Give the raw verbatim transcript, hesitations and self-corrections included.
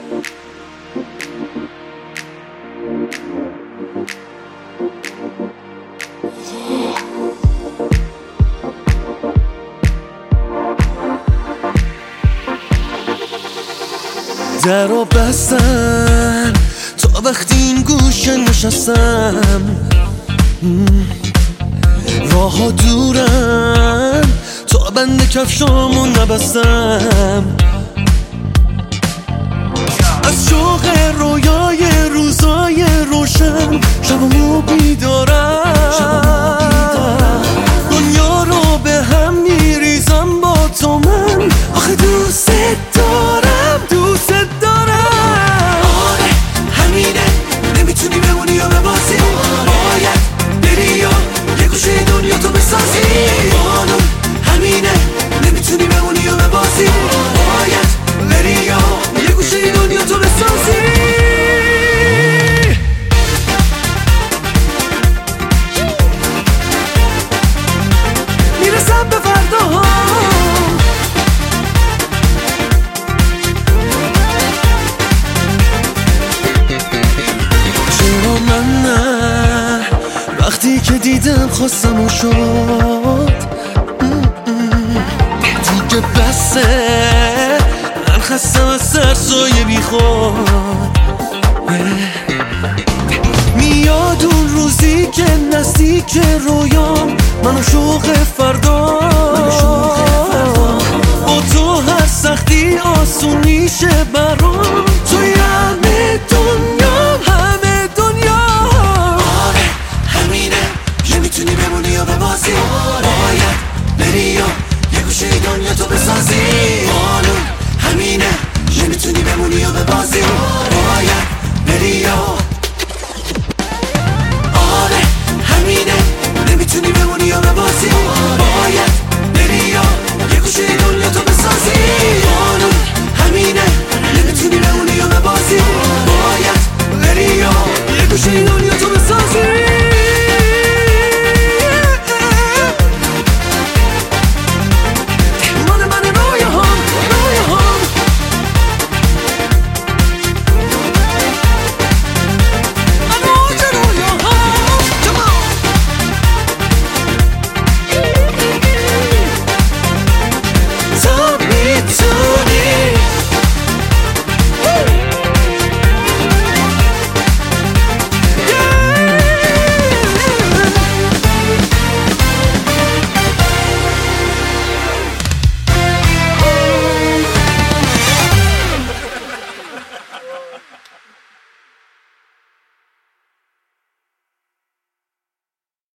در رو بستن تا وقتی این گوشه نشستم، راه ها دورن تا بند کفشامو نبستم. از شوق رویای روزای روشن شبمو بیدارم، دنیا رو به هم میریزم با تو من. آخه دوست دارم دوست دارم. آره همینه، نمیتونی بمونی یا ببازی، باید بری یا یه گوشه دنیا تو بسازی. قانون همینه، نمیتونی بمونی یا ببازی، باید بری یا یه گوشه دنیا تو بسازی. میرسم به فرداها، چرا من نه؟ وقتی که دیدم خواستم و شد دیگه بسه، من خستم از سرسایه بی خود. میاد اون روزی که نزدیک رویام، منو شوق فردا، با تو هر سختی آسون میشه برام.